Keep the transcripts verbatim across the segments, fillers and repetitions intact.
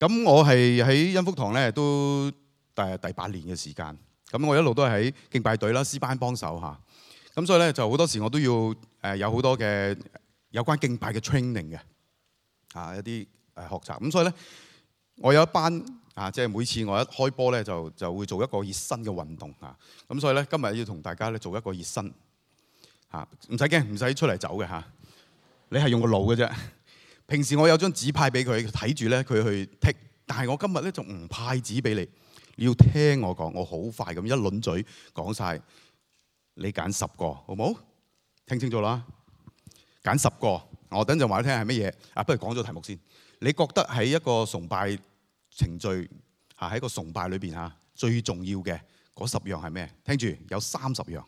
咁我係喺恩福堂咧都第第八年嘅時間，咁我一路都係喺敬拜隊啦、詩班幫手嚇，咁所以咧就好多時我都要誒有好多嘅有關敬拜嘅 training 嘅啊一啲誒學習，咁所以咧我有一班啊，即係每次我一開波咧就就會做一個熱身嘅運動嚇，咁所以咧今日要同大家咧做一個熱身嚇，唔使驚，唔使出嚟走嘅嚇，你係用個腦嘅啫。平時我有張紙派俾佢睇住咧，佢去剔。但係我今日咧就唔派紙俾你，你要聽我講，我好快咁一輪嘴講晒。你揀十個，好冇？聽清楚啦，揀十個。我等陣話你聽係乜嘢啊？不如講咗題目先。你覺得喺一個崇拜程序嚇，喺個崇拜裏邊嚇最重要嘅嗰十樣係咩？聽住，有三十樣。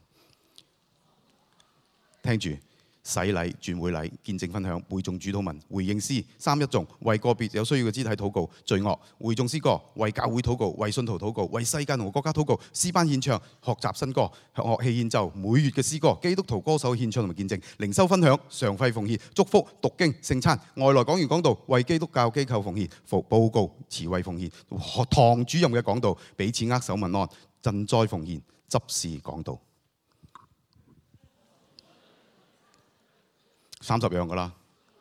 聽住。洗禮、轉會禮、見證分享、會眾主禱文、回應詩、三一頌、為個別有需要嘅肢體禱告、罪惡、會眾詩歌、為教會禱告、為信徒禱告、為世界同國家禱告、詩班獻唱、學習新歌、樂器獻奏、每月嘅詩歌、基督徒歌手獻唱同埋見證、靈修分享、常費奉獻、祝福、讀經、聖餐、外來講員講道、為基督教機構奉獻、服報告、慈惠奉獻、堂主任嘅講道、彼此握手問安、賑災奉獻、執事講道。三十樣噶啦，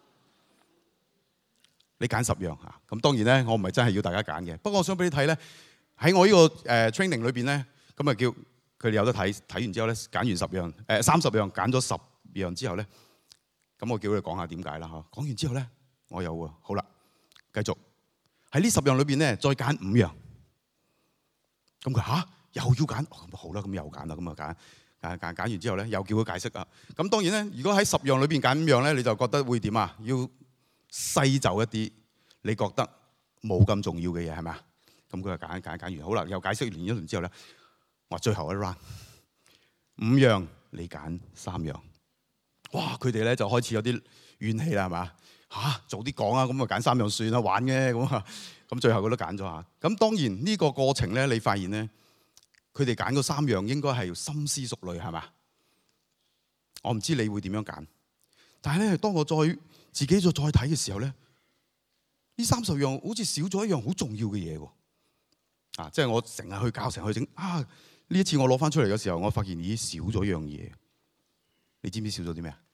你揀十樣嚇。咁當然咧，我唔係真係要大家揀嘅。不過我想俾你睇咧，喺我呢個誒 training 裏邊咧，咁啊叫佢哋有得睇。睇完之後咧，揀完十樣，誒三十樣，揀咗十樣之後咧，咁我叫佢哋講下點解啦嚇。講完之後咧，我有喎，好啦，繼續喺呢十樣裏邊咧，再揀五樣。咁佢嚇又要揀，咁好啦，咁又揀啦，咁啊揀。揀揀揀完之後咧，又叫佢解釋啊。咁當然咧，如果喺十樣裏邊揀五樣咧，你就覺得會點啊？要篩走一啲你覺得冇咁重要嘅嘢係咪啊？咁佢就揀揀揀完，好啦，又解釋完一輪之後咧，我話最後一 round 五樣，你揀三樣。哇！佢哋咧就開始有啲怨氣啦，係嘛？嚇，早啲講啊！咁啊揀三樣算啦，玩嘅咁啊。咁最後佢都揀咗下。咁當然呢個過程咧，你發現咧。佢哋揀嗰三樣應該係深思熟慮係嘛？我唔知你會點樣揀，但係咧，當我再自己再再睇嘅時候咧，呢三十樣好似少咗一樣好重要嘅嘢喎。啊，即係我成日去教，成日去整啊。呢一次我攞翻出嚟嘅時候，我發現咦少咗一樣嘢。你知唔知少咗啲咩啊？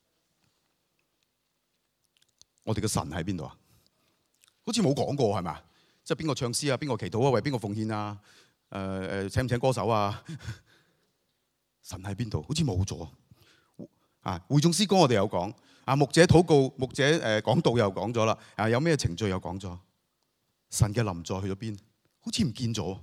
我哋嘅神喺邊度啊？好似冇講過係嘛？即係邊個唱詩啊？邊個祈禱啊？為邊個奉獻啊？誒、呃、誒請唔請歌手啊？神喺邊度？好似冇咗啊！會眾詩歌我哋有講啊，牧者禱告、牧者誒講道又講咗啦。啊，有咩程序又講咗？神嘅臨在去咗邊？好似唔見咗。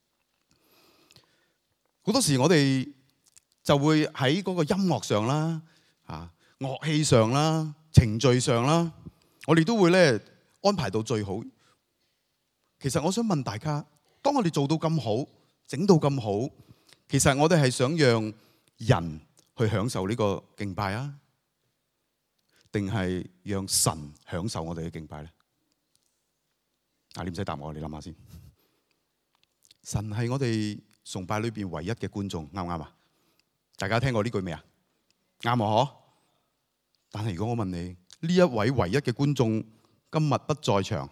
好多時我哋就會喺嗰個音樂上啦、啊樂器上啦、程序上啦，我哋都會咧安排到最好。其實我想問大家。當我哋做到咁好，整到咁好，其實我哋係想讓人去享受呢個敬拜啊，定係讓神享受我哋嘅敬拜咧？啊，你唔使答我，你諗下先。神係我哋崇拜裏邊唯一嘅觀眾，啱唔啱啊？大家聽過呢句未啊？啱啊，嗬。但係如果我問你，呢一位唯一嘅觀眾今日不在場。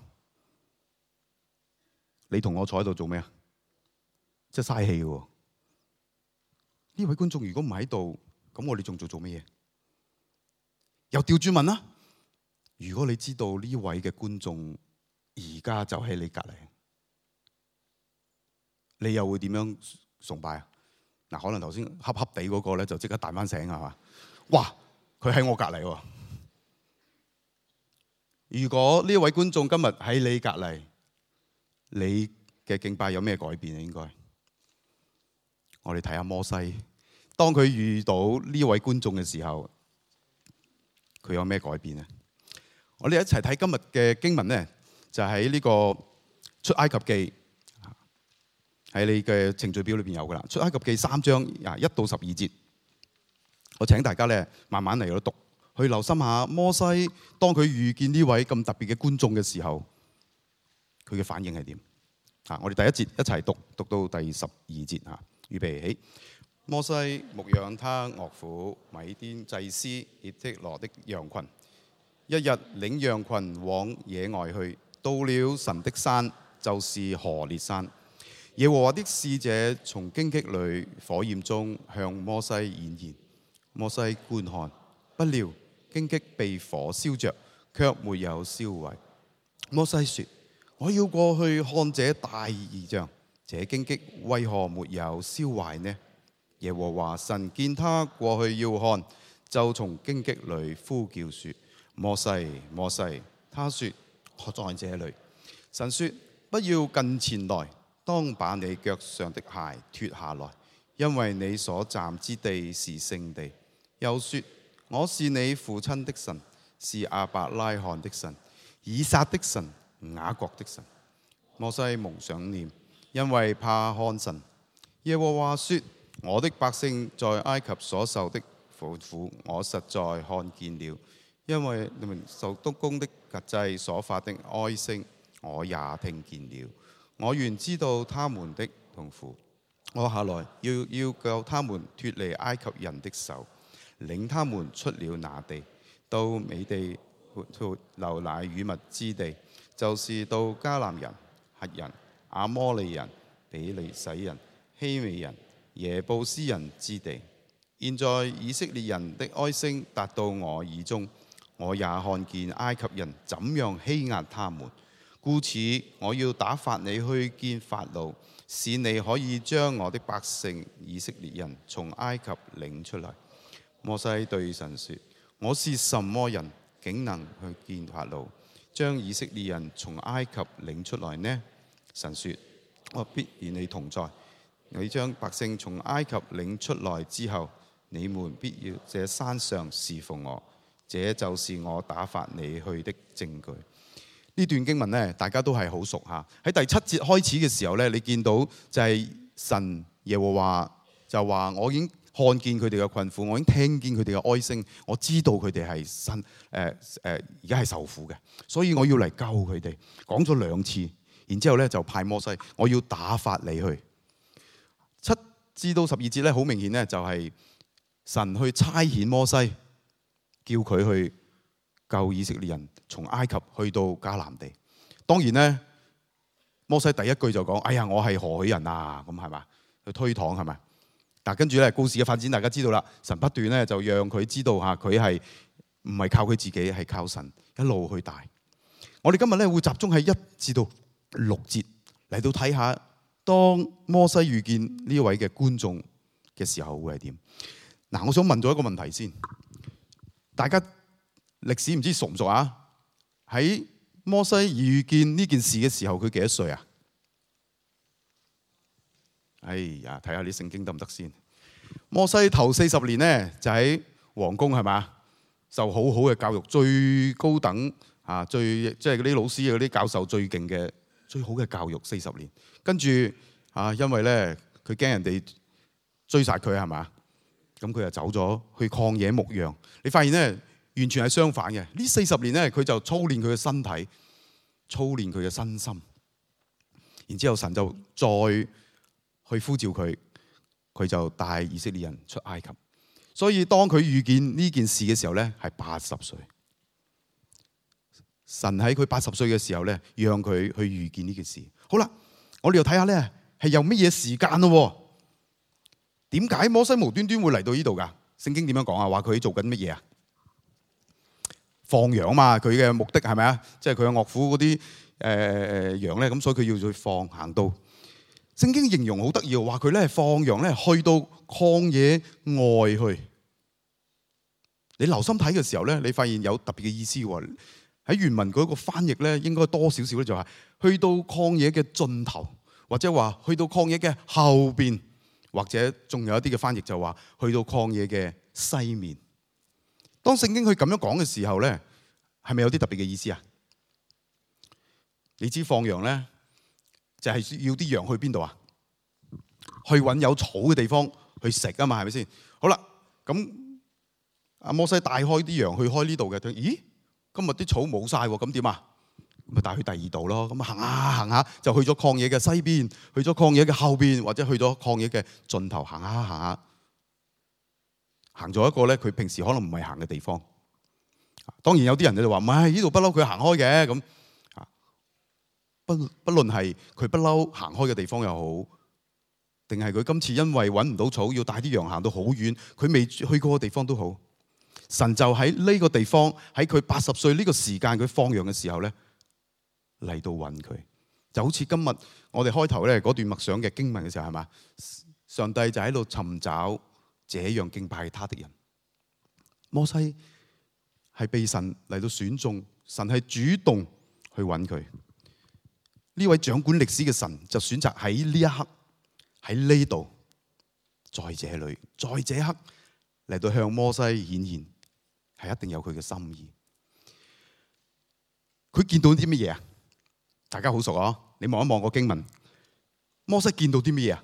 你同我坐喺度做咩啊？即係嘥氣嘅喎。呢位觀眾如果唔喺度，咁我哋仲做做咩嘢？又調轉問啦。如果你知道呢位嘅觀眾而家就喺你隔離，你又會點樣崇拜啊？嗱，可能頭先恰恰地嗰個咧就即刻彈翻醒係嘛？哇！佢喺我隔離喎。如果呢位觀眾今日喺你隔離，你嘅敬拜有咩改變啊？應該我哋睇下摩西，當佢遇到呢位觀眾嘅時候，佢有咩改變啊？我哋一齊睇今日嘅經文咧，就喺呢個出埃及記，喺你嘅程序表裏邊有噶啦。出埃及記三章啊一到十二節，我請大家咧慢慢嚟到讀，去留心下摩西當佢遇見呢位咁特別嘅觀眾嘅時候，佢嘅反應係點？啊，我哋第一節一齊讀，讀到第十二節啊，預備起。摩西牧養他岳父米甸祭司葉忒羅的羊群，一日領羊群往野外去， 到了神的山，就是何烈山。耶和華的使者從荊棘裏火焰中向摩西顯現。摩西觀看，不料荊棘被火燒着，卻沒有燒毀。摩西說：我要過去看這大異象，這荊棘為何沒有燒壞呢？耶和華神見他過去要看，就從荊棘裏呼叫說：摩西，摩西。他說：我在這裏。神說：不要近前來，當把你腳上的鞋脱下來，因為你所站之地是聖地。又說：我是你父親的神，是亞伯拉罕的神，以撒的神，雅各的神。摩西蒙上臉，因為怕看神。耶和華說：我的百姓在埃及所受的苦苦，我實在看見了，因為你們受督工的轄制所發的哀聲，我也聽見了。我原知道他們的痛苦，我下來要要救他們脫離埃及人的手，領他們出了那地，到美地流奶與蜜之地，就是到迦南人、赫人、亞摩利人、比利洗人、希未人、耶布斯人之地。現在以色列人的哀聲達到我耳中，我也看見埃及人怎樣欺壓他們，故此我要打發你去見法老，使你可以將我的百姓以色列人從埃及領出來。摩西對神說：我是什麼人，竟能去見法老，將以色列人從埃及領出來呢？神說：我必與你同在。你將百姓從埃及領出來之後，你們必要這山上侍奉我，這就是我打發你去的證據。呢段經文呢，大家都係好熟嚇。喺第七節開始嘅時候呢，你見到就係神耶和華就話：我已經看見佢哋嘅困苦，我已經聽見佢哋嘅哀聲，我知道佢哋係身誒誒而家係受苦嘅，所以我要嚟救佢哋。講咗兩次，然之後咧就派摩西，我要打發你去。七至到十二節咧，好明顯咧就係神去差遣摩西，叫佢去救以色列人從埃及去到迦南地。當然咧，摩西第一句就講：哎呀，我係何許人啊？咁係嘛？去推搪係咪？但跟住咧，故事嘅發展大家知道啦。神不斷咧就讓佢知道嚇，佢係唔係靠佢自己，係靠神一路去帶。我哋今日咧會集中喺一至到六節嚟到睇下，當摩西遇見呢位嘅觀眾嘅時候會係點？嗱，我想問咗一個問題先，大家歷史唔知熟唔熟啊？喺摩西遇見呢件事嘅時候，佢幾多歲啊？哎呀，睇下你聖經得唔得先？摩西頭四十年呢，就喺皇宮係嘛，受好好嘅教育，最高等啊，最即係嗰啲老師嗰啲教授最勁嘅最好嘅教育四十年。跟住啊，因為咧佢驚人哋追殺佢係嘛，咁佢就走咗去曠野牧羊。你發現咧，完全係相反嘅。呢四十年咧，佢就操練佢嘅身體，操練佢嘅身心。然之後神就再去呼召佢，佢就帶以色列人出埃及。所以當佢遇見呢件事嘅時候咧，係八十歲。神喺佢八十歲嘅時候咧，讓佢去遇見呢件事。好啦，我哋又睇下咧，係有乜嘢時間咯？點解摩西無端端會嚟到呢度噶？聖經點樣講啊？話佢做緊乜嘢啊？放羊嘛，佢嘅目的係咪啊？即係佢嘅岳父嗰啲誒羊咧，咁所以佢要去放行到。聖經形容好得意，話佢咧放羊咧去到曠野外去。你留心睇嘅時候咧，你發現有特別嘅意思喎。喺原文嗰個翻譯咧，應該多少少咧就係去到曠野嘅盡頭，或者話去到曠野嘅後邊，或者仲有一啲嘅翻譯就話去到曠野嘅西面。當聖經佢咁樣講嘅時候咧，係咪有啲特別嘅意思啊？你知放羊咧？就係要啲羊去邊度啊？去揾有草嘅地方去食啊嘛，係咪先？好啦，咁阿摩西帶開啲羊去開呢度嘅，咦？今日啲草冇晒喎，咁點啊？咪帶去第二度咯。咁行下行下就去咗曠野嘅西邊，去咗曠野嘅後邊，或者去咗曠野嘅盡頭，行下行下，行咗一個咧，佢平時可能唔係行嘅地方。當然有啲人就話唔係呢度不嬲佢行開嘅咁。 不不論係佢不嬲行開嘅地方又好，定係佢今次因為揾唔到草，要帶啲羊行到好遠，佢未去過嘅地方都好，神就喺呢個地方，喺佢八十歲呢個時間，佢放羊嘅時候咧嚟到揾佢，就好似今日我哋開頭咧嗰段默想嘅經文嘅時候，係嘛？上帝就喺度尋找這樣敬拜他的人。摩西係被神嚟到選中，神係主動去揾佢。呢位掌管歷史嘅神就選擇喺呢一刻，喺呢度，在這裏，在這刻嚟到向摩西顯現，係一定有佢嘅心意。佢見到啲乜嘢啊？大家好熟啊！你望一望個經文，摩西見到啲乜嘢啊？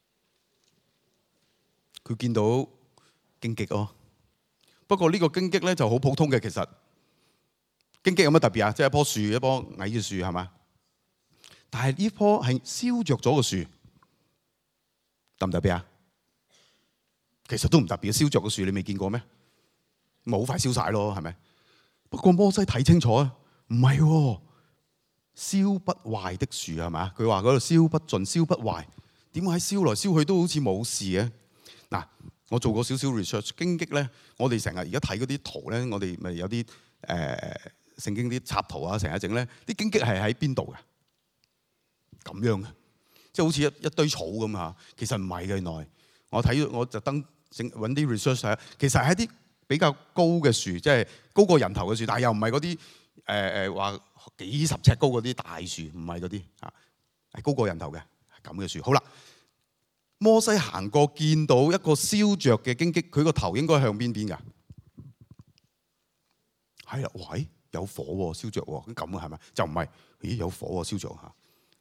佢見到荊棘咯。不過呢個荊棘咧就好普通嘅，其實荊棘有乜特別啊？即係一棵樹，一棵矮嘅樹，係嘛？但係呢棵係燒着咗嘅樹，特唔特別啊？其實都唔特別，燒着嘅樹你未見過咩？咪好快燒晒咯，係咪？不過摩西睇清楚啊，唔係喎，燒不壞的樹，係嘛？佢話嗰度燒不盡、燒不壞，點解燒來燒去都好似冇事嘅？嗱，我做過少少 research， 荊棘咧，我哋成日而家睇嗰啲圖咧，我哋咪有啲誒聖經啲插圖啊，成日整咧，啲荊棘係喺邊度嘅？咁樣嘅，即係好似一一堆草咁嚇。其實唔係嘅，原來我睇我特登整揾啲 research 睇，其實係一啲比較高嘅樹，即係高過人頭嘅樹，但係又唔係嗰啲誒誒話幾十尺高嗰啲大樹，唔係嗰啲嚇，係高過人頭嘅咁嘅樹。好啦，摩西行過見到一個燒着嘅荊棘，佢個頭應該向邊邊㗎？係啦，喂，有火喎，燒着喎，咁咁啊係咪？就唔係，咦有火喎，燒着嚇。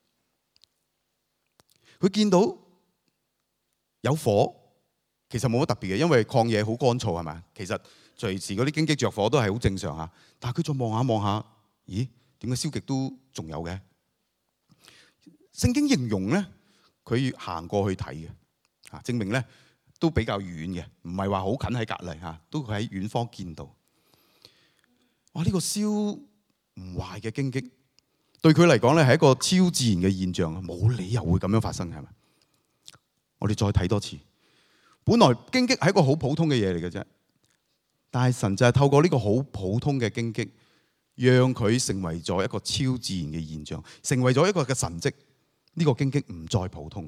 佢見到有火，其實冇乜特別嘅，因為曠野好乾燥係咪？其實隨時嗰啲荊棘着火都係好正常嚇。但係佢再望下望下，咦？點解燒極都仲有嘅？聖經形容咧，佢行過去睇嘅嚇，證明咧都比較遠嘅，唔係話好近喺隔離嚇，都喺遠方見到。哇！呢個燒唔壞嘅荊棘，對佢嚟講咧係一個超自然嘅現象，冇理由會咁樣發生嘅，係咪？我哋再睇多次，本來荊棘係一個好普通嘅嘢嚟嘅啫，但係神就係透過呢個好普通嘅荊棘，讓佢成為咗一個超自然嘅現象，成為咗一個嘅神蹟。呢個荊棘唔再普通。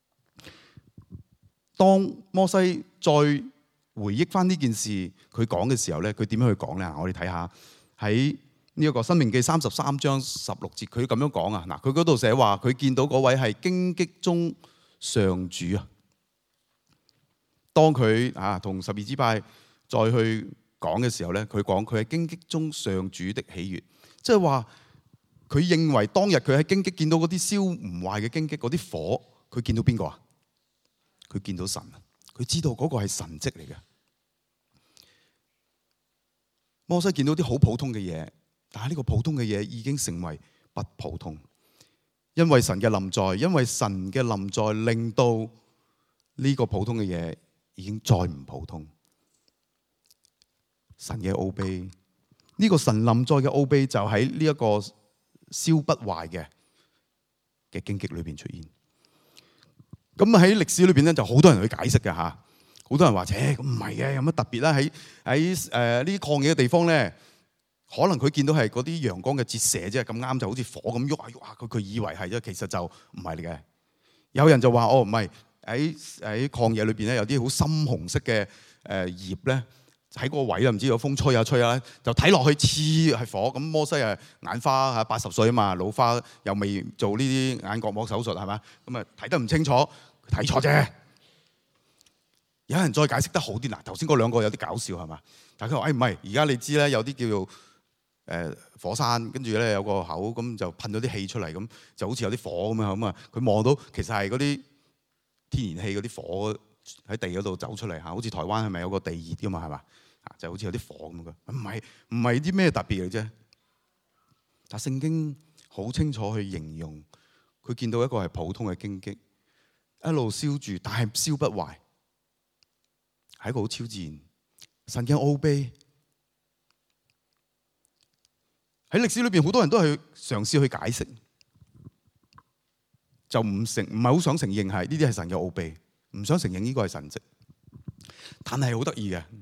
當摩西再回憶翻呢件事，佢講嘅時候咧，佢點樣去講咧？我哋睇下喺呢一個申命記三十三章十六節，佢咁樣講啊。嗱，佢嗰度寫話，佢見到嗰位係荊棘中上主啊。當佢啊同十二支派再去講嘅時候咧，佢講佢係荊棘中上主的喜悅，即係話佢認為當日佢喺荊棘見到嗰啲燒唔壞嘅荊棘，嗰啲火，佢見到邊個啊？佢見到神，佢知道嗰個係神蹟嚟嘅。摩西見到啲好普通嘅嘢，但係呢個普通嘅嘢已經成為不普通，因為神嘅臨在，因為神嘅臨在令到呢個普通嘅嘢已經再唔普通。神嘅奧秘，呢個神臨在嘅奧秘就喺呢一個燒不壞嘅嘅荊棘裏邊出現。咁喺歷史裏邊咧，就好多人去解釋嘅嚇。好多人話：，切，咁唔係嘅，有乜特別啦？喺喺誒呢啲曠野嘅地方咧，可能佢見到係嗰啲陽光嘅折射啫，咁啱就好似火咁喐下喐下，佢佢以為係啫，其實就唔係嚟嘅。有人就話：，哦，唔係喺喺曠野裏邊咧，有啲好深紅色嘅誒葉咧，喺嗰個位啊，唔知有風吹啊吹啊，就睇落去似係火。咁摩西啊眼花嚇，八十歲啊嘛，老花又未做呢啲眼角膜手術係嘛，咁啊睇得唔清楚，睇錯啫。有人再解釋得好啲，嗱，頭先嗰兩個有啲搞笑係嘛？但係佢話：，誒唔係，而家你知咧，有啲叫做誒火山，跟住咧有個口，咁就噴咗啲氣出嚟，咁就好似有啲火咁樣咁啊！佢望到其實係嗰啲天然氣嗰啲火喺地嗰度走出嚟嚇，好似台灣係咪有個地熱㗎嘛？係嘛？啊，就好似有啲火咁嘅，唔係唔係啲咩特別嘅啫。但聖經好清楚去形容，佢見到一個係普通嘅荊棘，一路燒住，但係燒不壞。係一個好超自然，神嘅奧秘喺歷史裏邊，好多人都係嘗試去解釋。 就唔承唔係好想承認係呢啲係神嘅奧秘，唔想承認呢個係神蹟。但係好得意嘅，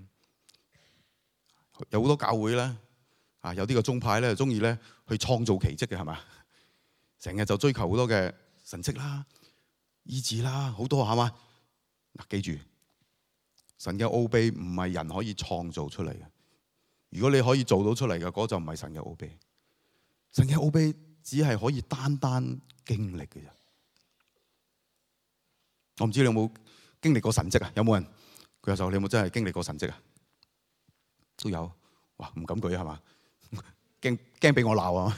有好多教會咧，啊有啲個宗派咧，中意咧去創造奇蹟嘅係嘛？成日就追求好多嘅神蹟啦、醫治啦，好多係嘛？嗱，記住，神嘅奧秘唔係人可以創造出嚟嘅。如果你可以做到出嚟嘅，嗰就唔係神嘅奧秘。神嘅奧秘只係可以單單經歷嘅啫。我唔知你有冇經歷過神蹟啊？有冇人？佢教授，你有冇真係經歷過神蹟啊？都有。哇，唔敢舉係嘛？驚驚俾我鬧啊！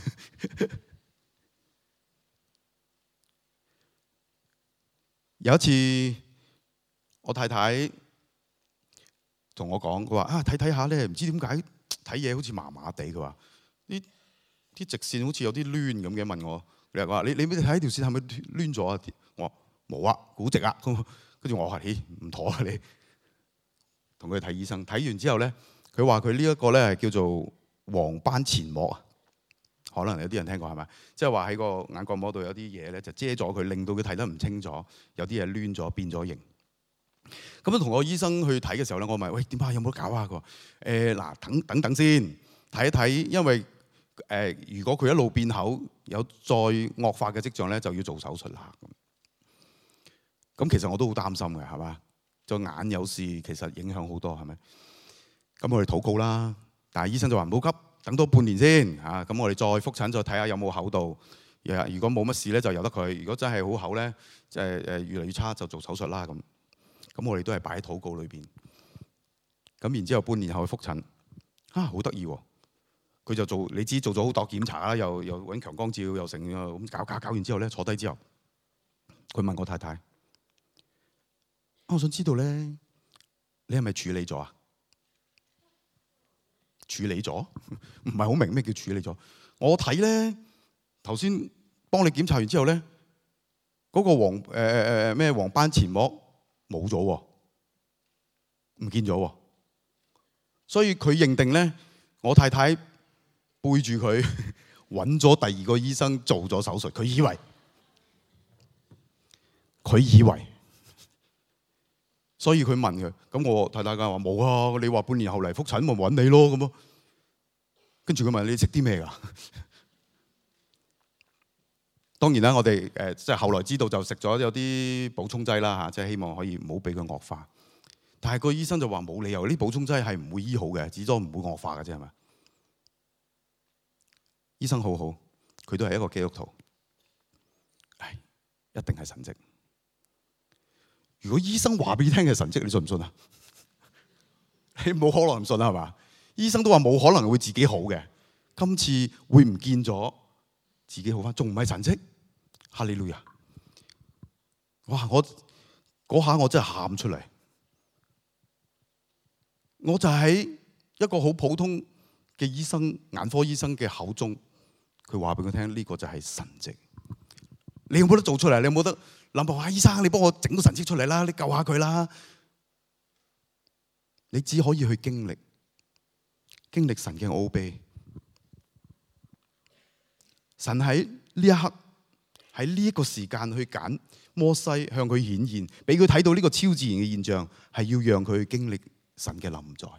有一次，我太太同我講，佢話啊睇睇下咧，唔知點解睇嘢好似麻麻地。佢話呢啲直線好似有啲攣咁嘅。問我，佢話你你睇條線係咪攣咗啊？我話冇啊，好直啊。跟住我話咦唔妥啊，你同佢睇醫生，睇完之後咧，佢話佢呢一個咧係叫做黃斑前膜啊。可能有啲人聽過係咪？即係話喺個眼角膜度有啲嘢咧就遮咗佢，令到佢睇得唔清楚，有啲嘢攣咗變咗形。咁樣同我醫生去睇嘅時候咧，我問喂點解有冇得搞啊？佢話誒嗱，等等等先睇一睇，因為誒、呃、如果佢一路變口有再惡化嘅跡象咧，就要做手術啦。咁其實我都好擔心嘅係嘛？就眼有事其實影響好多係咪？咁我哋禱告啦，但係醫生就話唔好急，等多半年先嚇。咁我哋再覆診再睇下有冇厚度。如果冇乜事咧就由得佢。如果真係好厚咧，即係誒越嚟越差就做手術啦咁。咁我哋都係擺喺禱告裏邊。咁然之後半年後去覆診，啊好得意喎！佢就做你知做咗好多檢查啦，又又揾強光照，又成咁搞搞搞完之後咧，坐低之後，佢問我太太：我想知道咧，你係咪處理咗啊？處理咗？唔係好明咩叫處理咗？我睇咧頭先幫你檢查完之後咧，嗰、那個黃誒誒誒咩黃斑前膜冇咗喎，唔見咗喎。所以佢認定咧，我太太背住佢揾咗第二個醫生做咗手術。佢以為，佢以為。所以佢問佢，咁我太太講話冇啊，你話半年後嚟覆診，咪揾你咯咁咯。跟住佢問你食啲咩㗎？當然啦，我哋誒即係後來知道就食咗有啲補充劑啦嚇，即係希望可以唔好俾佢惡化。但係個醫生就話冇理由，呢補充劑係唔會醫好嘅，只多唔會惡化嘅啫，係咪？醫生好好，佢都係一個基督徒，係一定係神蹟。如果醫生話俾你聽嘅神蹟，你信唔信啊？你冇可能唔信係嘛？醫生都話冇可能會自己好嘅，今次會唔見咗，自己好返，仲唔係神蹟？哈利路亞！哇！我嗰下我真係喊出嚟，我就喺一個好普通嘅醫生、眼科醫生嘅口中，佢話俾佢聽呢個就係神蹟。你有冇得做出嚟？你有冇得諗下？醫生，你幫我整個神蹟出嚟啦！你救下佢啦！你只可以去經歷，經歷神嘅奧秘。神喺呢一刻，喺呢一個時間去揀摩西向佢顯現，俾佢睇到呢個超自然嘅現象，係要讓佢經歷神嘅臨在。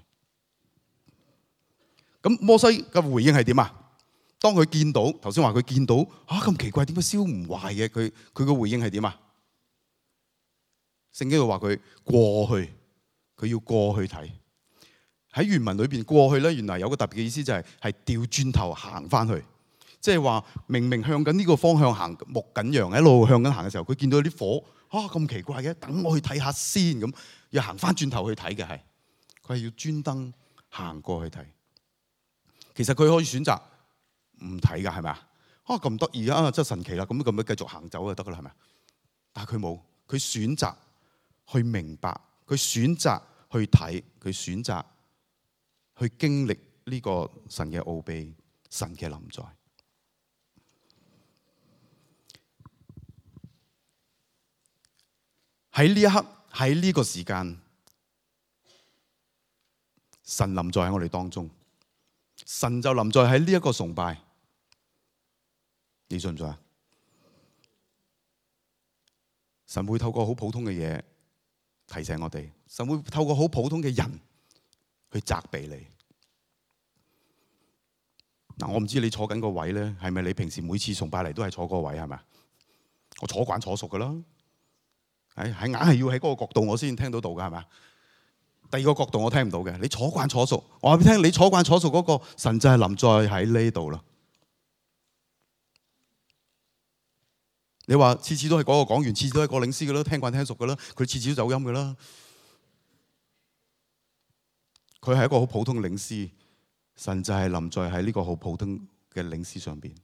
咁摩西嘅回應係點啊？當佢見到頭先話佢見到啊咁奇怪，點解燒唔壞嘅？佢佢嘅回應係點啊？聖經度話佢過去，佢要過去睇。喺原文裏邊過去咧，原來有個特別嘅意思，就係係調轉頭行翻去，即係話明明向緊呢個方向行，牧緊羊一路向緊行嘅時候，佢見到啲火啊咁奇怪嘅，等我去睇下先咁，要行翻轉頭去睇嘅係，佢係要專登行過去睇。其實佢可以選擇唔睇㗎，係咪啊？啊咁得意啊，真係神奇啦！咁咁樣繼續行走就得㗎啦，係咪？但係佢冇，佢選擇去明白，佢選擇去睇，佢選擇去經歷呢個神嘅奧秘，神嘅臨在。喺呢一刻，喺呢個時間，神臨在喺我哋當中。神就臨在喺呢一個崇拜，你信唔信啊？ 神會透過好普通嘅嘢提醒我哋，神會透過好普通嘅人去責備你。嗱，我唔知你坐緊個位咧，係咪你平時每次崇拜嚟都係坐嗰個位係咪？我坐慣坐熟噶啦，係係硬係要喺嗰個角度我先聽到道噶係咪？第二個角度我聽唔到嘅，你坐慣坐熟，我話俾你聽，你坐慣坐熟嗰個神就係臨在喺呢度啦。你話次次都係嗰個講員，次次都係個領詩嘅啦，聽慣聽熟嘅啦，佢次次都走音嘅啦。佢係一個好普通嘅領詩，神就係臨在喺呢個好普通嘅領詩上邊。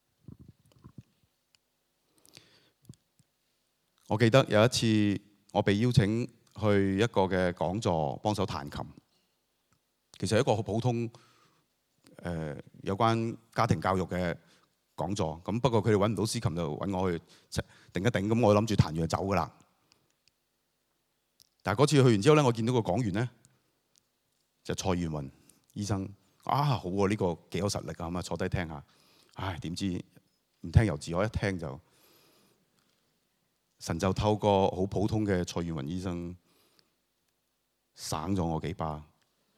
我記得有一次我被邀請去一個嘅講座，幫手彈琴。其實係一個好普通，誒、呃、有關家庭教育嘅講座，咁不過佢哋揾唔到司琴就揾我去定一定，咁我諗住彈完就走噶啦。但係嗰次去完之後咧，我見到個講員咧就蔡元雲醫生，啊好喎，呢個幾有實力啊，咁啊坐低聽下。唉，點知唔聽由自我，一聽就神就透過好普通嘅蔡元雲醫生省咗我幾巴。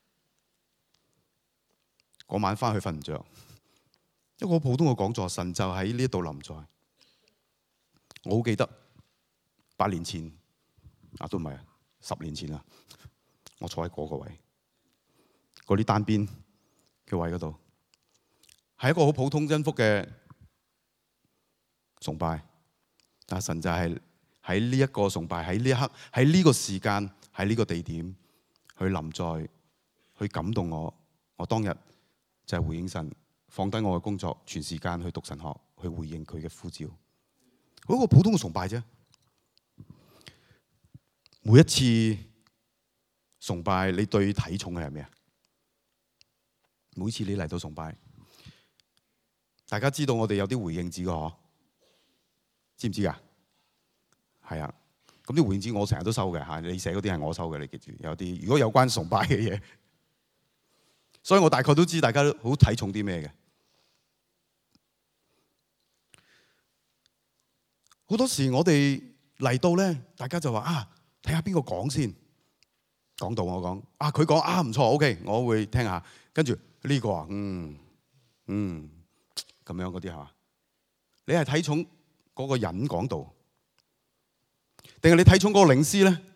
嗰晚翻去瞓唔着。一個好普通嘅講座，神就喺呢度臨在。我好記得八年前啊，都唔係十年前啦，我坐喺嗰個位，嗰啲單邊嘅位嗰度，係一個好普通恩福嘅崇拜。但神就係喺呢一個崇拜，喺呢一刻，喺呢個時間，喺呢個地點去臨在，去感動我。我當日就係回應神。放低我嘅工作，全時間去讀神學，去回應佢嘅呼召。嗰個普通嘅崇拜啫。每一次崇拜，你對體重嘅係咩啊？每次你嚟到崇拜，大家知道我哋有啲回應紙嘅嗬？知唔知噶？係啊，咁啲回應紙我成日都收嘅吓，你寫嗰啲係我收嘅，你記住。有啲如果有關崇拜嘅嘢。所以我大概都知大家都好睇重啲咩嘅。好多時我哋嚟到咧，大家就話啊，睇下邊個講先。講到我講啊，佢講啊唔錯 ，OK， 我會聽下。跟住呢個啊，嗯嗯咁樣嗰啲係嘛？你係睇重嗰個人講道，定係你睇重嗰個領詩咧？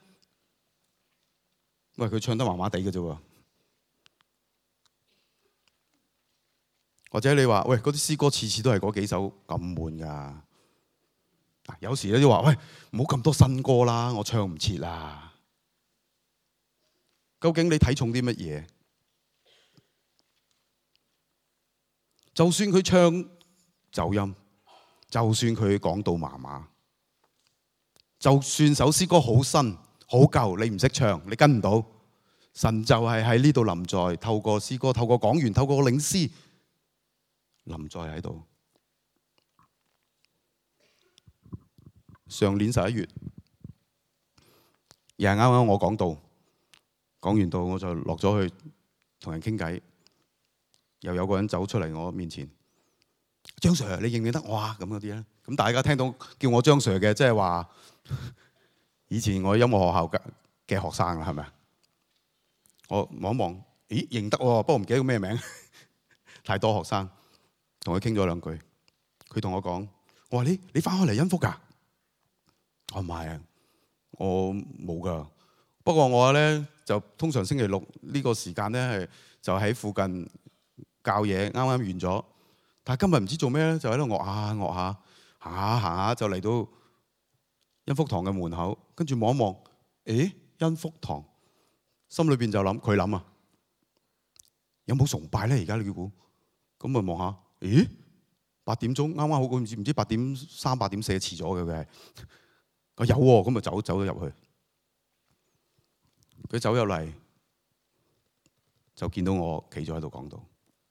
喂，佢唱得麻麻地嘅啫喎。或者你話喂，嗰啲詩歌次次都係嗰幾首咁悶噶，有時咧都話喂，唔好咁多新歌啦，我唱唔切啦。究竟你睇重啲乜嘢？就算佢唱走音，就算佢講到麻麻，就算首詩歌好新好舊，你唔識唱，你跟唔到，神就係喺呢度臨在，透過詩歌，透過講員，透過領詩。臨在喺度。上年十一月，又係啱啱我講到，講完道我就落咗去同人傾偈，又有個人走出嚟我面前，張 Sir 你認唔認得我啊？咁嗰啲咧，咁大家聽到叫我張 Sir 嘅，即係話以前我音樂學校嘅嘅學生啦，係咪啊？我望一望，咦認得喎，不過唔記得叫咩名，太多學生。同佢傾咗兩句，佢同我講：我話你你翻開嚟恩福㗎？我唔係啊，我冇㗎。不過我咧就通常星期六呢個時間咧係就喺附近教嘢，啱啱完咗。但係今日唔知做咩咧，就喺度樂下樂下，行下行下就嚟到恩福堂嘅門口，跟住望一望，誒恩福堂，心裏邊就諗佢諗啊，有冇崇拜咧？而家你估？咁咪望下。咦？八點鐘啱啱好，唔知唔知八點三、八點四遲咗嘅佢係，我有喎，咁咪走走咗入去。佢走入嚟就見到我企咗喺度講道，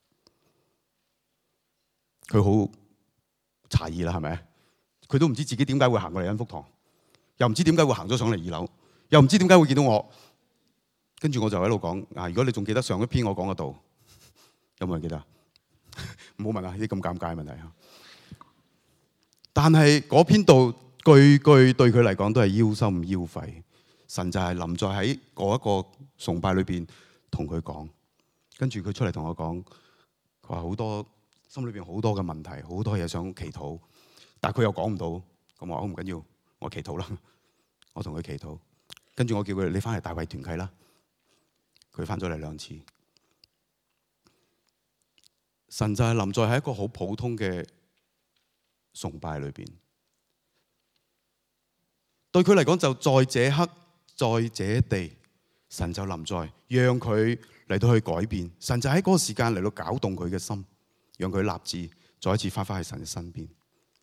佢好詫異啦，係咪？佢都唔知自己點解會行過嚟恩福堂，又唔知點解會行咗上嚟二樓，又唔知點解會見到我。跟住我就喺度講啊，如果你仲記得上一篇我講嘅道，有冇人記得？唔好問啊！呢啲咁尷尬嘅問題啊！但係嗰篇道個句句對佢嚟講都係腰心腰肺。神就係臨在喺嗰一個崇拜裏邊同佢講，跟住佢出嚟同我講，佢話好多心裏邊好多嘅問題，好多嘢想祈禱，但係佢又講唔到。咁我話唔緊要，我祈禱啦，我同佢祈禱。跟住我叫佢，你翻嚟大衛團契啦。佢翻咗嚟兩次。神就係臨在喺一個好普通嘅崇拜裏邊，對佢嚟講就在這刻，在這地，神就臨在，讓佢嚟到去改變。神就喺嗰個時間嚟到搞動佢嘅心，讓佢立志再一次翻返去神嘅身邊。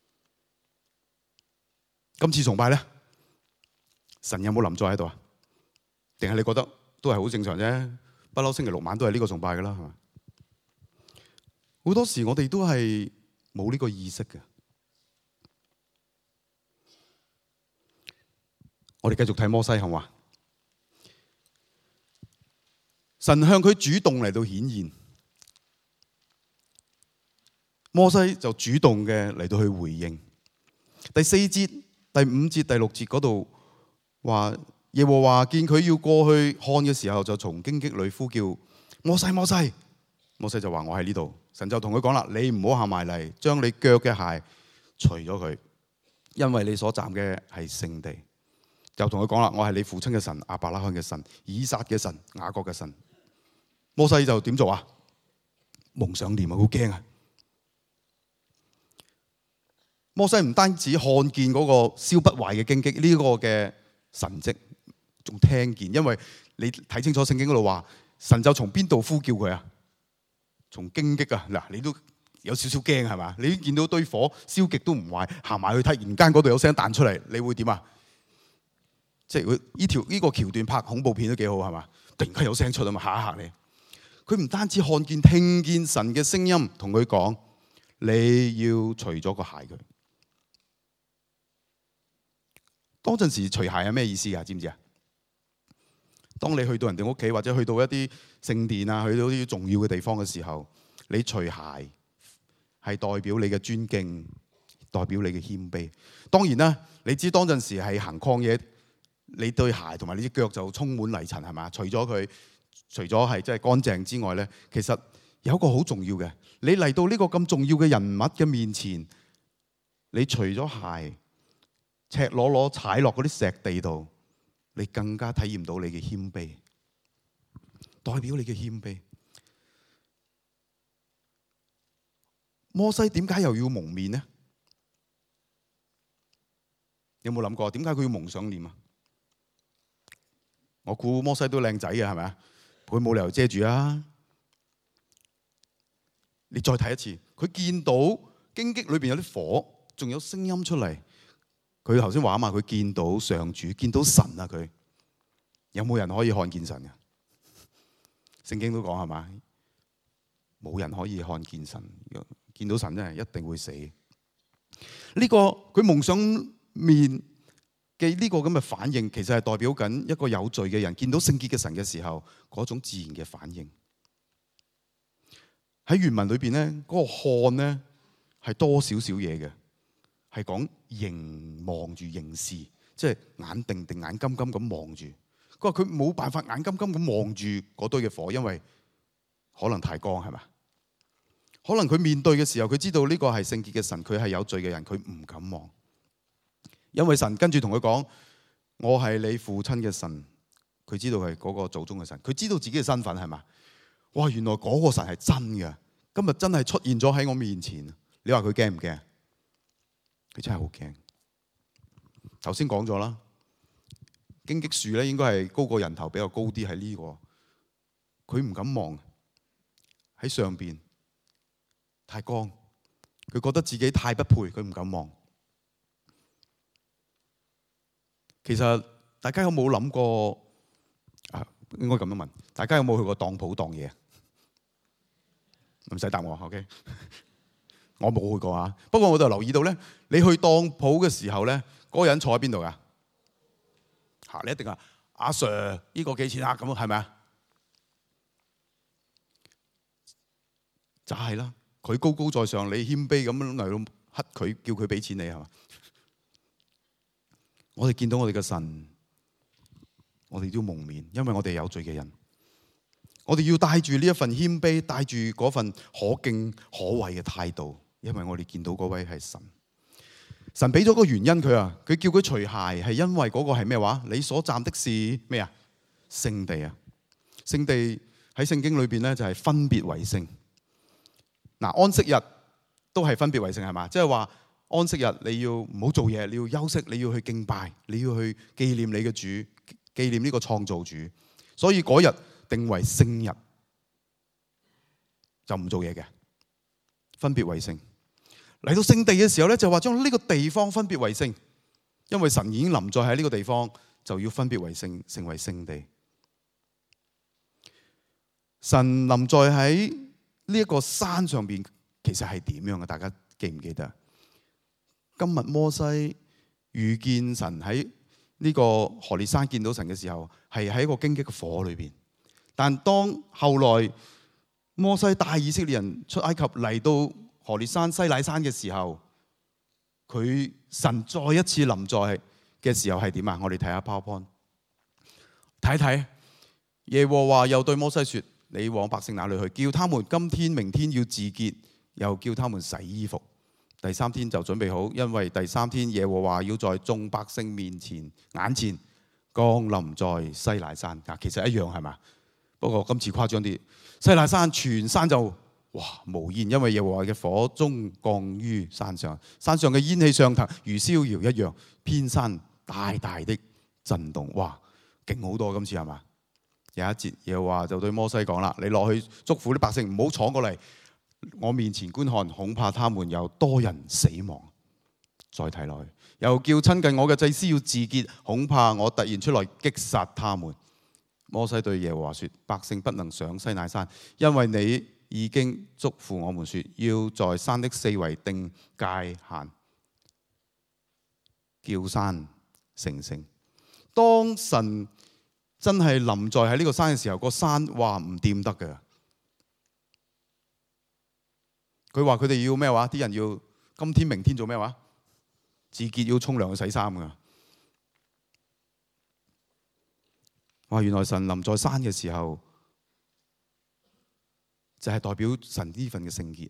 今次崇拜咧，神有冇臨在喺度啊？定係你覺得都係好正常啫？不嬲星期六晚都係呢個崇拜噶啦，係嘛？好多時我哋都係冇呢個意識嘅。我哋繼續睇摩西，好嘛？神向佢主動嚟到顯現，摩西就主動嘅嚟到去回應。第四節、第五節、第六節嗰度話，耶和華見佢要過去看嘅時候，就從荊棘裏呼叫摩西，摩西。摩西就話我喺呢度。神就同佢講啦，你唔好行埋嚟，將你腳嘅鞋除咗佢，因為你所站嘅係聖地。就同佢講啦，我係你父親嘅神，亞伯拉罕嘅神，以撒嘅神，雅各嘅神。摩西就點做啊？蒙上臉啊，好驚啊！摩西唔單止看見嗰個燒不壞嘅荊棘呢個嘅神蹟，仲聽見，因為你睇清楚聖經嗰度話，神就從邊度呼叫佢啊？從荊棘啊！嗱，你都有少少驚係嘛？你見到堆火燒極都唔壞，行埋去睇，突然間嗰度有聲彈出嚟，你會點啊？即係佢呢條呢個橋段拍恐怖片都幾好係嘛？突然間有聲出啊嘛，嚇一嚇你。佢唔單止看見、聽見神嘅聲音，同佢講：你要除咗個鞋佢。當陣時除鞋係咩意思啊？知唔知啊？當你去到人哋屋企，或者去到一啲聖殿啊，去到啲重要嘅地方嘅時候，你除鞋係代表你嘅尊敬，代表你嘅謙卑。當然啦，你知當陣時係行曠野，你對鞋同埋你隻腳就充滿泥塵係嘛？除咗佢，除咗係即係乾淨之外咧，其實有一個好重要嘅，你嚟到呢個咁重要嘅人物嘅面前，你除咗鞋，赤裸裸踩落嗰啲石地度。你更加體驗到你嘅謙卑，代表你嘅謙卑。摩西點解又要蒙面呢？有冇諗過點解佢要蒙上臉啊？我估摩西都靚仔嘅係咪啊？佢冇理由遮住啊！你再睇一次，佢見到荊棘裏邊有啲火，仲有聲音出嚟。佢頭先話啊嘛，佢見到上主，見到神啊！佢有冇人可以看見神啊？聖經都講係嘛，冇人可以看見神，見到神真係一定會死。呢、這個佢蒙上面嘅呢個咁嘅反應，其實係代表緊一個有罪嘅人見到聖潔嘅神嘅時候嗰種自然嘅反應。喺原文裏邊咧，嗰、那個看咧係多少少嘢嘅。係講凝望住凝視，即係眼定定、眼金金咁望住。佢話佢冇辦法眼金金咁望住嗰堆嘅火，因為可能太光係嘛？可能佢面對嘅時候，佢知道呢個係聖潔嘅神，佢係有罪嘅人，佢唔敢望。因為神跟住同佢講：我係你父親嘅神。佢知道係嗰個祖宗嘅神，佢知道自己嘅身份係嘛？哇！原來嗰個神係真嘅，今日真係出現咗喺我面前。你話佢驚唔驚？佢真係好驚。頭先講咗啦，荊棘樹咧應該係高過人頭，比較高啲喺呢個。佢唔敢望喺上邊，太光。佢覺得自己太不配，佢唔敢望。其實大家有冇諗過啊？應該咁樣問，大家有冇去過當鋪當嘢？唔使答我 ，OK。我冇去過啊，不過我就留意到咧，你去當鋪嘅時候咧，嗰個人坐喺邊度噶？嚇，你一定話阿 Sir， 呢個幾錢啊？咁係咪啊？就係啦，佢高高在上，你謙卑咁嚟到乞佢，叫佢俾錢你係嘛？ 我哋見到我哋嘅神，我哋都要蒙面，因為我哋有罪嘅人。我哋要帶住呢一份謙卑，帶住嗰份可敬可畏嘅態度，因為我哋見到嗰位係神。神俾咗個原因佢啊，佢叫佢除鞋，係因為嗰個係咩話？你所站的是咩啊？聖地啊！聖地喺聖經裏邊咧就係分別為聖。嗱，安息日都係分別為聖係嘛？即係話安息日你要唔好做嘢，你要休息，你要去敬拜，你要去紀念你嘅主，紀念呢個創造主。所以嗰日定為聖日，就唔做嘢嘅，分別為聖。嚟到聖地嘅時候咧，就話將呢個地方分別為聖，因為神已經臨在喺呢個地方，就要分別為聖，成為聖地。神臨在喺呢一個山上邊，其實係點樣嘅？大家記唔記得？今日摩西遇見神喺呢個何烈山見到神嘅時候，係喺一個荊棘嘅火裏邊。但當後來摩西帶以色列人出埃及嚟到何烈山西乃山嘅時候，佢神再一次臨在嘅時候係點啊？我哋睇下 PowerPoint， 睇睇。耶和華又對摩西說：你往百姓那裏去，叫他們今天明天要自潔，又叫他們洗衣服。第三天就準備好，因為第三天耶和華要在眾百姓面前眼前降臨在西乃山。嗱，其實一樣係嘛？不過今次誇張啲，西乃山全山就哇無煙，因為耶和華嘅火中降於山上，山上嘅煙氣上騰，如燒窯一樣，遍山大大的震動。哇，勁好多今次係嘛？有一節耶和華就對摩西講啦：你落去囑咐啲百姓唔好闖過嚟我面前觀看，恐怕他們有多人死亡。再睇落去，又叫親近我嘅祭司要自潔，恐怕我突然出來擊殺他們。摩西對耶和華說：百姓不能上西乃山，因為你已經囑咐我們說，要在山的四圍定界限，叫山成聖。當神真係臨在喺呢個山嘅時候，個山話唔掂得嘅。佢話佢哋要咩話？啲人要今天明天做咩話？自潔，要沖涼去洗衫噶。哇！原來神臨在山嘅時候，就係代表神呢份嘅聖潔。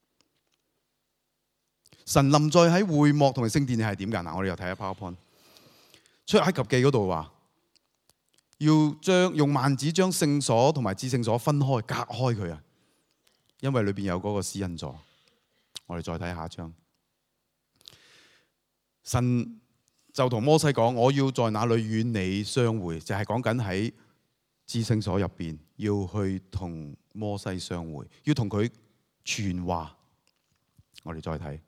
神臨在喺會幕同埋聖殿係點㗎？嗱，我哋又睇下 PowerPoint。出埃及記嗰度話，要將用幔子將聖所同埋至聖所分開，隔開佢啊！因為裏邊有嗰個施恩座。我哋再睇下一張。神就同摩西講：我要在那裏與你相會，就係講緊喺至聖所入邊要去同摩西相會，要同佢傳話。我哋再睇，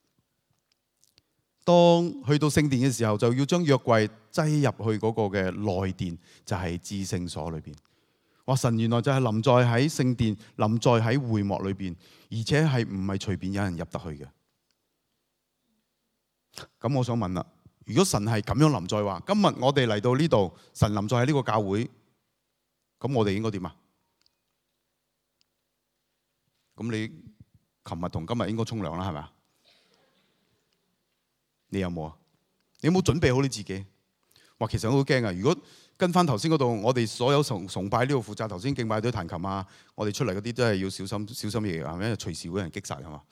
當去到聖殿嘅時候，就要將約櫃擠入去嗰個嘅內殿，就係至聖所裏邊。哇！神原來就係臨在喺聖殿，臨在喺會幕裏邊，而且係唔係隨便有人入得去嘅。咁我想問啦，如果神係咁樣臨在話，今日我哋嚟到呢度，神臨在喺呢個教會，咁我哋應該點啊？咁你琴日同今日應該沖涼啦，係咪啊？你有冇啊？你有冇準備好你自己？哇！其實我好驚啊！如果跟翻頭先嗰度，我哋所有崇崇拜呢度負責頭先敬拜隊彈琴啊，我哋出嚟嗰啲都係要小心小心嘢啊，因為隨時會有人擊殺係嘛。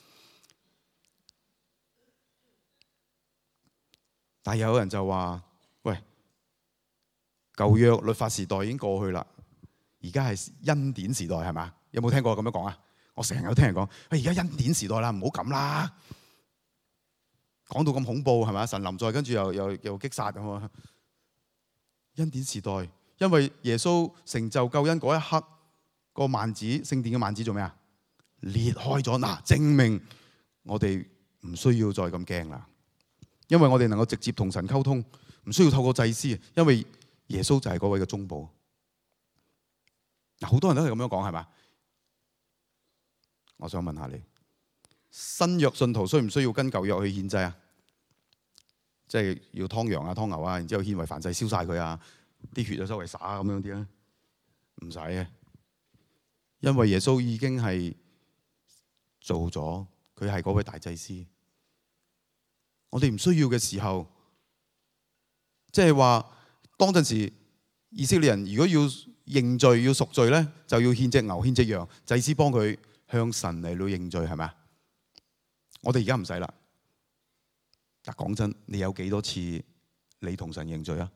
但係有人就話：喂，舊約律法時代已經過去啦，而家係恩典時代係嘛？有冇聽過咁樣講啊？我成日都聽人講：喂，而家恩典時代啦，唔好咁啦。講到咁恐怖係嘛？神臨在，跟住又又又擊殺咁啊！恩典時代，因為耶穌成就救恩嗰一刻，個幔子聖殿嘅幔子做咩啊？裂開咗嗱，證明我哋唔需要再咁驚啦。因為我哋能夠直接同神溝通，唔需要透過祭司，因為耶穌就係嗰位嘅中保。嗱，好多人都係咁樣講，係嘛？我想問下你，新約信徒需唔需要跟舊約去獻祭啊？即係要劏羊啊、劏牛啊，然之後獻為燔祭，燒晒佢啊，啲血就周圍灑咁樣啲啊？唔使嘅，因為耶穌已經係做咗，佢係嗰位大祭司。我哋唔需要嘅時候， 即係話當陣時以色列人如果要認罪要贖罪咧，就要獻隻牛獻隻羊，祭司幫佢向神嚟到認罪，係咪啊？我哋而家唔使啦。但講真，你有幾多次你同神認罪啊？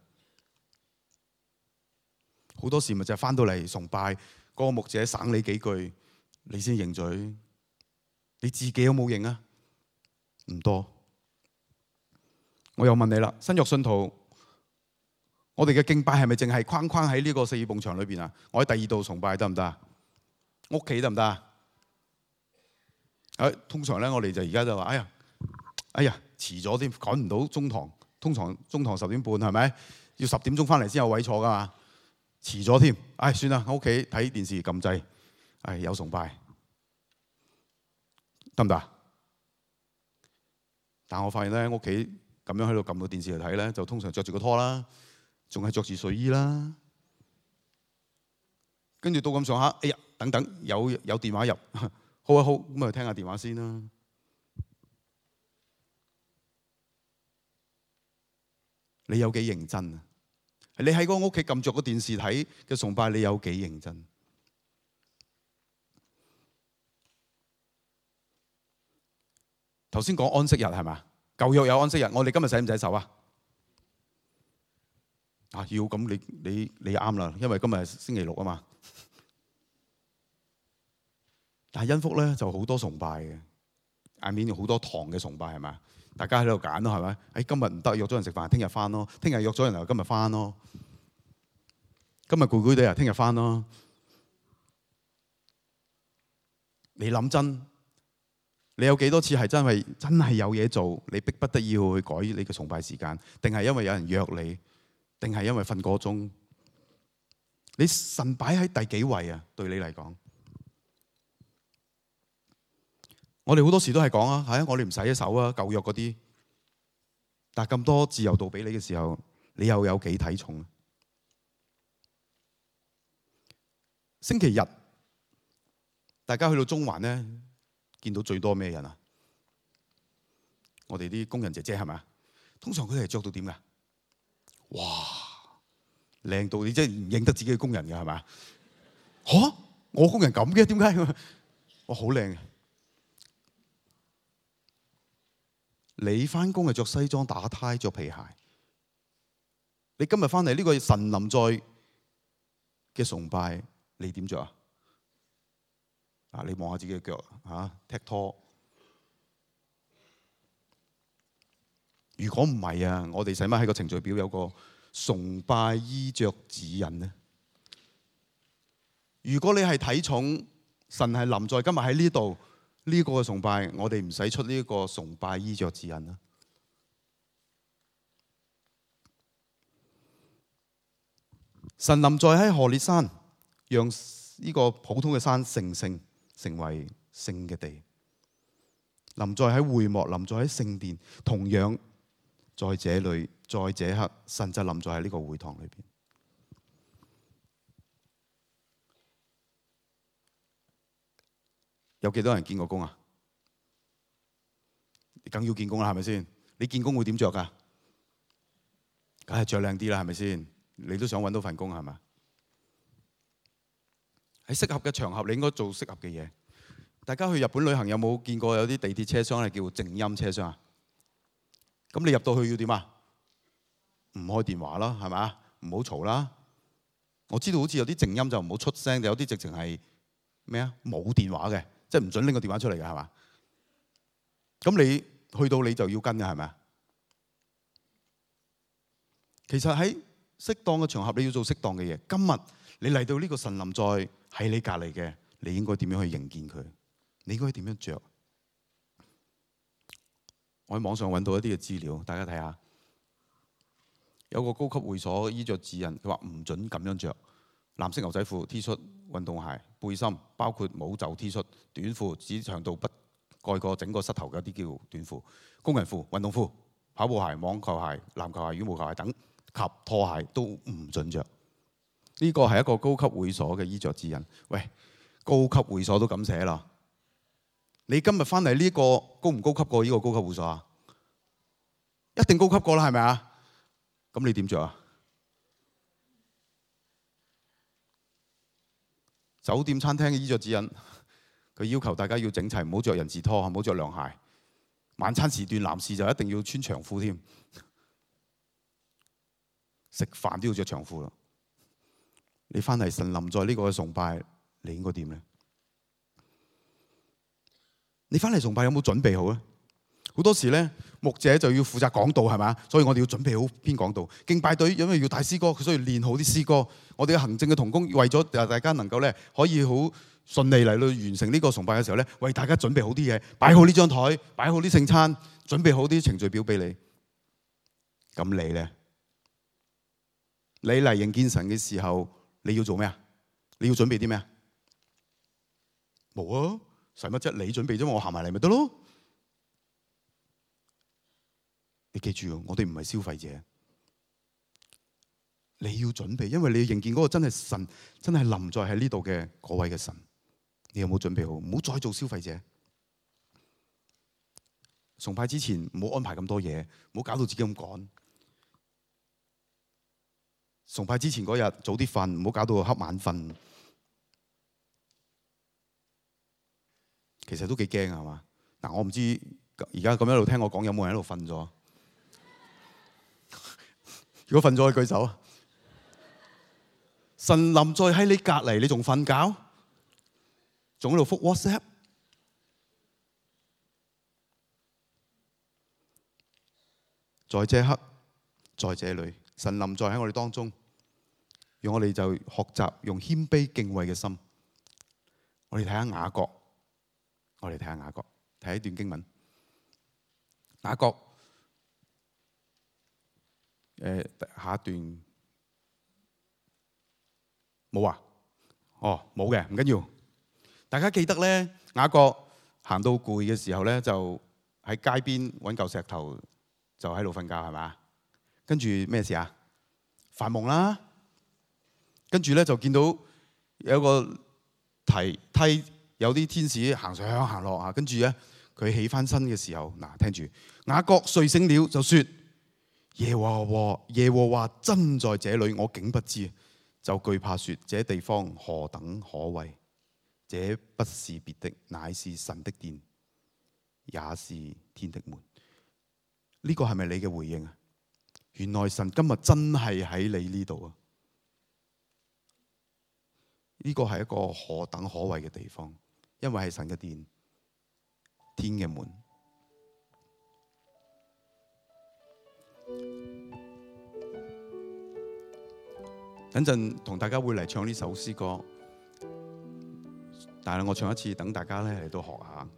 好多時咪就係翻到嚟崇拜，嗰個牧者省你幾句，你先認罪。你自己有冇認啊？唔多。我又問你啦，新約信徒，我哋嘅敬拜係咪淨係框框喺呢個四埲牆裏邊啊？我喺第二度崇拜得唔得啊？屋企得唔得啊？誒，通常咧，我哋就而家就話，哎呀，哎呀，遲咗添，趕唔到中堂。通常中堂十點半係咪？要十點鐘翻嚟先有位坐噶嘛？遲咗添，唉，算啦，我屋企睇電視撳掣，唉，有崇拜得唔得？但我發現咧，屋企咁樣喺度撳到電視嚟睇咧，就通常着住個拖啦，仲係着住睡衣啦，跟住到咁上下，哎呀，等等，有有電話入，好啊好，咁啊聽下電話先啦。你有幾認真啊？你喺嗰個屋企撳着個電視睇嘅崇拜，你有幾認真？頭先講安息日係嘛？舊約有安息日，我哋今日使唔使守啊？啊，要咁你你你啱啦，因為今日係星期六啊嘛。但係恩福咧就好多崇拜嘅，I mean好多堂嘅崇拜係嘛？大家喺度揀咯係咪？誒今日唔得，約咗人食飯，聽日翻咯；聽日約咗人又今日翻咯。今日攰攰地啊，聽日翻咯。你諗真，你有幾多次係真係真係有嘢做，你逼不得已要去改你嘅崇拜時間，定係因為有人約你，定係因為瞓個鐘？你神擺喺第幾位啊？對你嚟講，我哋好多時都係講啊，係啊，我哋唔使一手啊，舊約嗰啲。但係咁多自由度俾你嘅時候，你又有幾睇重？星期日，大家去到中環咧，見到最多咩人啊？我哋啲工人姐姐係咪啊？通常佢哋係着到點㗎？哇，靚到你真係唔認得自己嘅工人㗎係咪啊？嚇，我工人咁嘅，點解？我好靚嘅。你翻工係着西裝打呔着皮鞋，你今日翻嚟呢個神臨在嘅崇拜，你點着啊？啊，你望下自己嘅腳嚇，踢拖。如果唔係啊，我哋使乜喺個程序表有個崇拜衣着指引呢？如果你係睇重神係臨在今日喺呢度。呢個嘅崇拜，我哋唔使出呢個崇拜衣着指引啦。神臨在喺何烈山，讓呢個普通嘅山成聖，成為聖嘅地。臨在喺會幕，臨在喺聖殿，同樣在這裏，在這刻，神就臨在喺呢個會堂裏邊。有幾多人見過工啊？你梗要見工啦，係咪先？你見工會點着㗎？梗係着靚啲啦，係咪先？你都想揾到份工係咪？喺適合嘅場合，你應該做適合嘅嘢。大家去日本旅行有冇見過有啲地鐵車廂係叫靜音車廂啊？咁你入到去要點啊？唔開電話啦，係咪？唔好嘈啦。我知道好似有啲靜音就唔好出聲，有啲直情係咩啊？冇電話嘅。即係唔準拎個電話出嚟嘅係嘛？咁你去到你就要跟嘅係咪啊？其實喺適當嘅場合你要做適當嘅嘢。今日你嚟到呢個神臨在喺你隔離嘅，你應該點樣去迎見佢？你應該點樣着？我喺網上揾到一啲嘅資料，大家睇下。有個高級會所衣着指引，佢話唔準咁樣着。藍色牛仔褲、T 恤、運動鞋、背心，包括冇袖 T 恤、短褲，只長度不蓋過整個膝頭嘅啲叫短褲、工人褲、運動褲、跑步鞋、網球鞋、籃球鞋、羽毛球鞋等及拖鞋都唔準着。呢個係一個高級會所嘅衣着指引。喂，高級會所都咁寫啦，你今日翻嚟呢個高唔高級過呢個高級會所啊？一定高級過啦，係咪啊？ 咁你點着啊？酒店餐廳嘅衣着指引，佢要求大家要整齊，唔好着人字拖，唔好着涼鞋。晚餐時段男士就一定要穿長褲添，食飯都要着長褲啦。你翻嚟神臨在呢個崇拜，你應該點呢？你翻嚟崇拜有冇準備好呢？好多時咧，牧者就要負責講道，係咪？所以我哋要準備好篇講道。敬拜隊因為要帶詩歌，佢需要練好啲詩歌。我哋嘅行政嘅同工為咗大家能夠咧可以好順利嚟到完成呢個崇拜嘅時候咧，為大家準備好啲嘢，擺好呢張台，擺好啲聖餐，準備好啲程序表俾你。咁你咧，你嚟迎見神嘅時候，你要做咩啊？你要準備啲咩啊？冇啊，使乜啫？你準備啫嘛，我行埋嚟咪得咯。你記住，我哋唔係消費者，你要準備，因為你要迎見嗰個真係神，真係臨在喺呢度嘅嗰位嘅神。你有冇準備好？唔好再做消費者。崇拜之前唔好安排咁多嘢，唔好搞到自己咁趕。崇拜之前嗰日早啲瞓，唔好搞到瞌眼瞓。其實都幾驚啊，係嘛？嗱，我唔知而家咁一路聽我講，有冇人喺度瞓咗？如果瞓咗，舉手啊！神臨在喺你隔離，你仲瞓覺？仲喺度覆 WhatsApp？在這刻，在這裏，神臨在喺我哋當中，讓我哋就學習用謙卑敬畏嘅心。我哋睇下雅各，我哋睇下雅各，睇一段經文。雅各。誒，下一段冇啊？哦，冇嘅，唔緊要。大家記得咧，雅各行到攰嘅時候咧，就喺街邊揾嚿石頭，就喺度瞓覺，係嘛？跟住咩事啊？發夢啦。跟住咧就見到有個梯梯，有啲天使行上行落啊。跟住咧，佢起翻身嘅時候，嗱，聽住，雅各睡醒了，就説。耶和華耶和華真在這裏，我竟不知，就懼怕說：這地方何等可畏！這不是別的，乃是神的殿，也是天的門。呢個係咪你嘅回應啊？原來神今日真係喺你呢度啊！呢個係一個何等可畏嘅地方，因為係神嘅殿，天嘅門。等陣同大家會嚟唱呢首詩歌，但係我唱一次，等大家咧嚟到學下。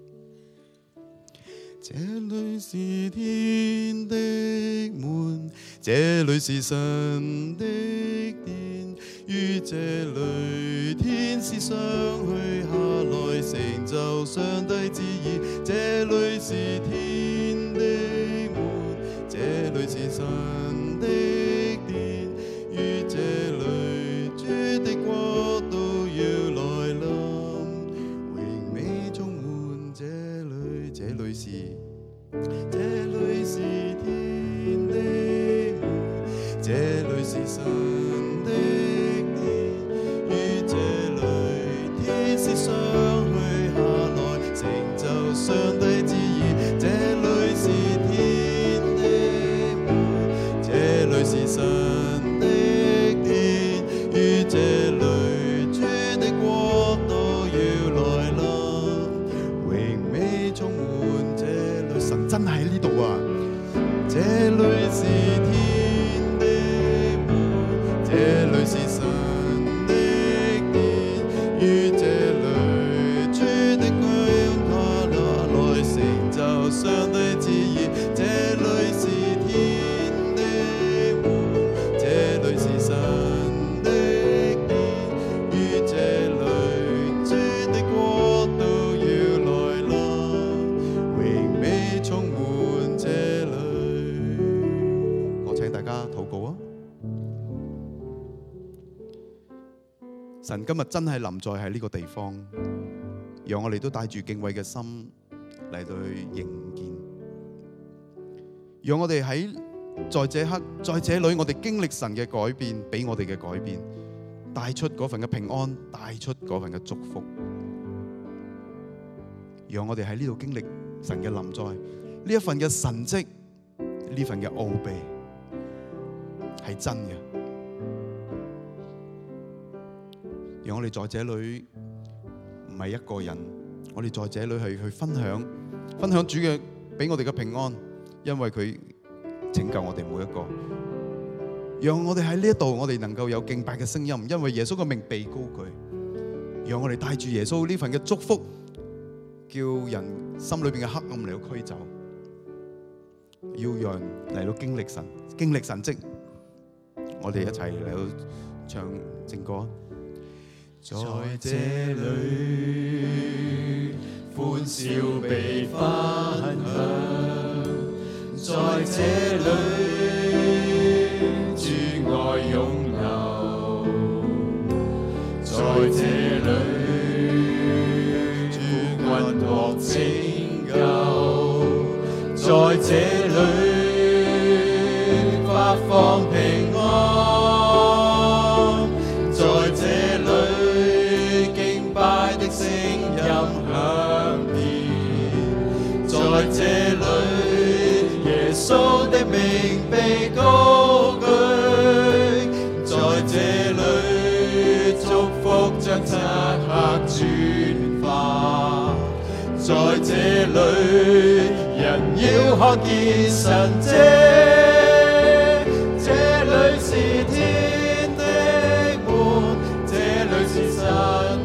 這裏是天的門，這裏是神的殿，於這裏天使相去下來，成就上帝旨意。這裏是天的門，這裏是神的殿，於這裏主的國度要來臨，榮美充滿這裏，這裏是。這裏是天的門，這裏是神的殿，於這裏天使相去下來，成就上帝旨意。這裏是天的門，這裏是神的殿，於這裏主的國度要來臨，榮美充滿這裏。神真係喺呢度啊！這裏是天的門，這裏是神的殿，於這裏主的光下來，成就上帝旨意。這裏是天的門，這裏是神的殿，於這裏主的國度要來臨，榮美充滿這裏。我請大家禱告啊！神今日真係臨在喺呢個地方，讓我哋都帶住敬畏嘅心嚟到去迎見，讓我哋喺在這刻，在這裏，我哋經歷神嘅改變，俾我哋嘅改變，帶出嗰份嘅平安，帶出嗰份嘅祝福，讓我哋喺呢度經歷神嘅臨在，呢一份嘅神蹟，呢份嘅奧秘係真嘅。讓我哋在這裏唔係一個人，我哋在這裏係去分享，分享主嘅俾我哋嘅平安，因為佢拯救我哋每一個。讓我哋喺呢一度，我哋能夠有敬拜嘅聲音，因為耶穌嘅名被高舉。讓我哋帶住耶穌呢份嘅祝福，叫人心裏邊嘅黑暗嚟到驅走，要讓嚟到經歷神，經歷神蹟。我哋一齊嚟到唱正歌。在這裏歡笑被分享，在這裏主愛擁有，在這裏主君國拯救，在這裏發放平安，在這裏聲音響遍，在這裏耶穌的名被高舉，在這裏祝福將漆黑轉化，在這裏人要看見神蹟，這裏是天的門，這裏是神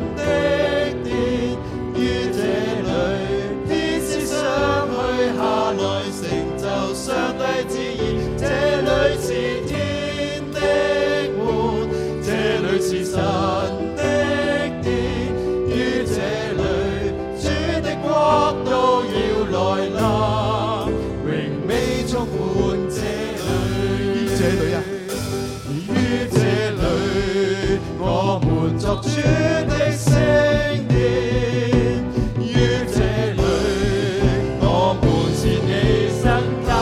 上帝旨意，這裏是天的門，這裏是神的殿，於這裏主的國度要來臨，榮美充滿這裏。於這裏啊，於這裏我們作主的聖殿，於這裏我們是你身體。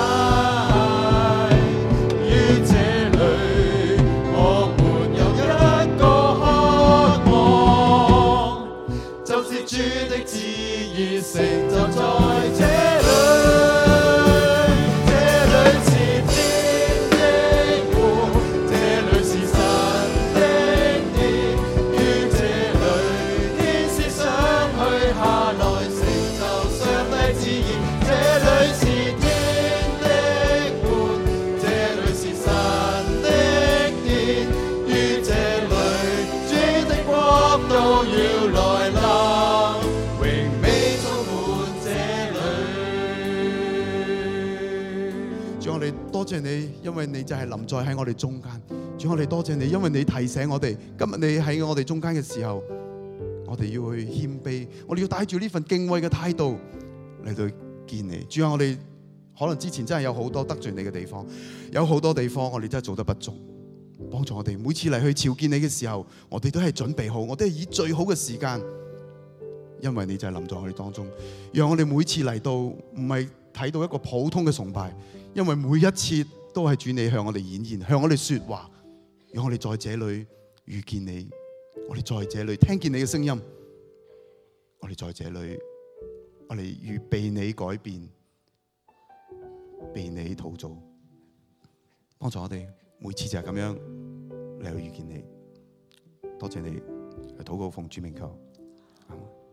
成就在這裏，這裏是天的門，這裏是神的殿，於這裏天使上去下來成就上帝旨意，這裏是天的門，這裏是神的殿，於這裏主的國度要來臨。多謝你，因為你就係臨在喺我哋中間。主，我哋多謝你，因為你提醒我哋，今日你喺我哋中間嘅時候，我哋要去謙卑，我哋要帶住呢份敬畏嘅態度嚟到見你。主啊，我哋可能之前真係有好多得罪你嘅地方，有好多地方我哋真係做得不足，幫助我哋每次嚟去朝見你嘅時候，我哋都係準備好，我哋係以最好嘅時間，因為你就係臨在我哋當中，讓我哋每次嚟到唔係睇到一個普通嘅崇拜。因為每一次都係主你向我哋演言，向我哋說話，讓我哋在這裏遇見你，我哋在這裏聽見你嘅聲音，我哋在這裏，我哋預備你改變，被你陶造，幫助我哋每次就係咁樣嚟到遇見你。多謝你，禱告奉主名求。